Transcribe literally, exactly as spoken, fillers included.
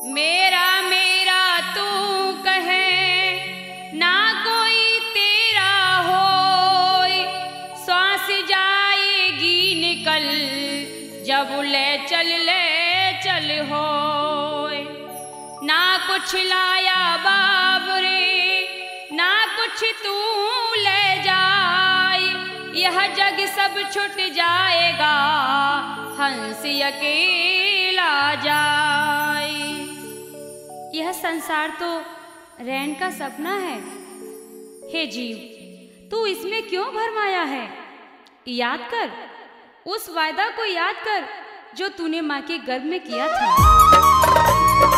मेरा मेरा तू कहे ना कोई तेरा होय, सांस जाएगी निकल जब ले चल ले चल होय। ना कुछ लाया बाबरे ना कुछ तू ले जाए, यह जग सब छूट जाएगा हंस अकेला जाए। यह संसार तो रैन का सपना है। हे जीव, तू इसमें क्यों भरमाया है? याद कर, उस वायदा को याद कर जो तूने माँ के गर्भ में किया था।